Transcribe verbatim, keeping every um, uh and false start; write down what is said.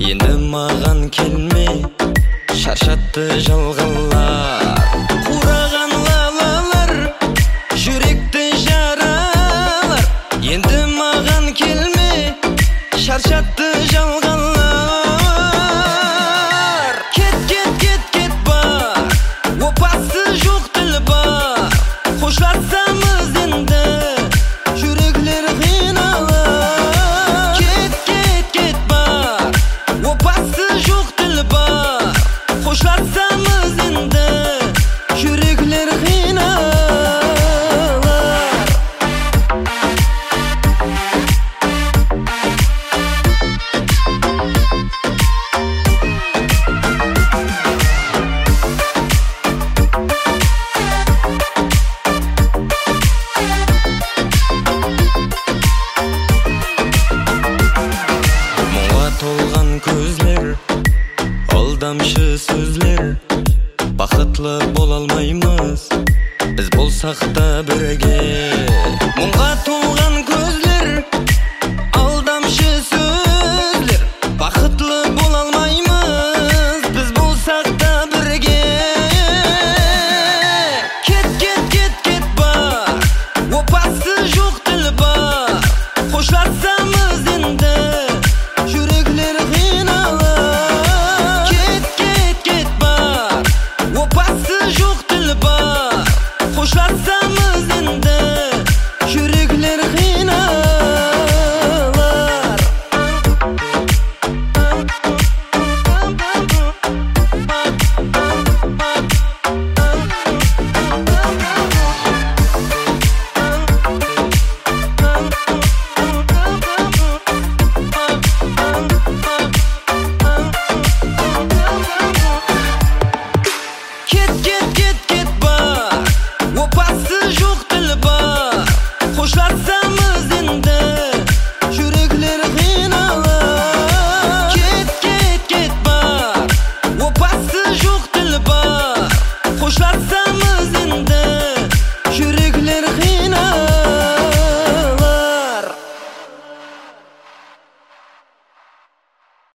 Енді маған келме, шаршатты жалғанлар. Қураған лалалар, жүректі жаралар. Енді маған келме, шаршатты жалғанлар. Кет, кет, кет, кет бар, опасы жоқ тіл бар. Қошласамыз енді, жүректер қиналар. Кет, кет, кет бар, опасы жоқ тіл бар. Қошласамыз енді, жүректер қиналар. Толған көзлер